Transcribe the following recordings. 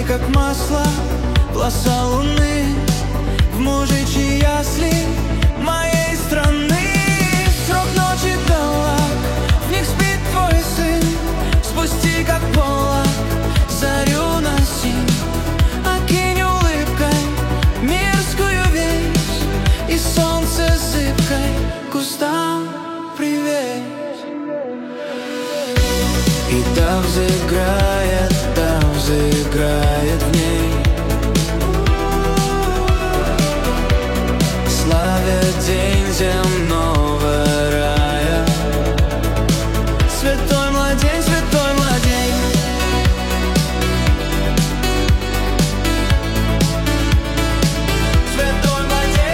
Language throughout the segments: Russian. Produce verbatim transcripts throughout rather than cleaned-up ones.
как масло, глаза луны в мужичьи ясли моей страны. Срок ночи долг, в них спит твой сын. Спусти, как полог, зарю на синь. Окинь улыбкой мирскую вещь, и солнце зыбкой кустам привет. И да взыграет, да взыграет в ней, славя день земного рая. Святой младень, святой младень, святой младень.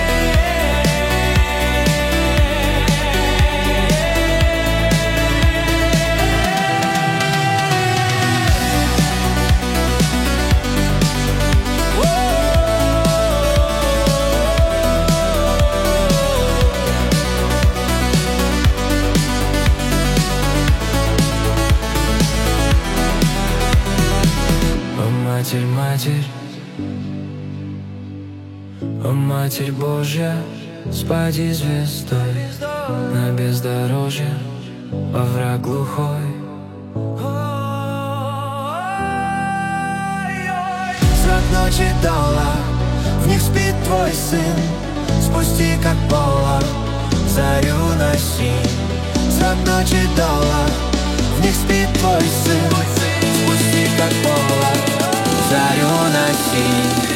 Матерь, Матерь, о Матерь Божья, спади звездой на бездорожье, во враг глухой. Срок ночи долг, в них спит твой сын. Спусти, как полог, зарю на синь. Срок ночи долг, в них спит твой сын. Спусти, как полог, зарю на синь.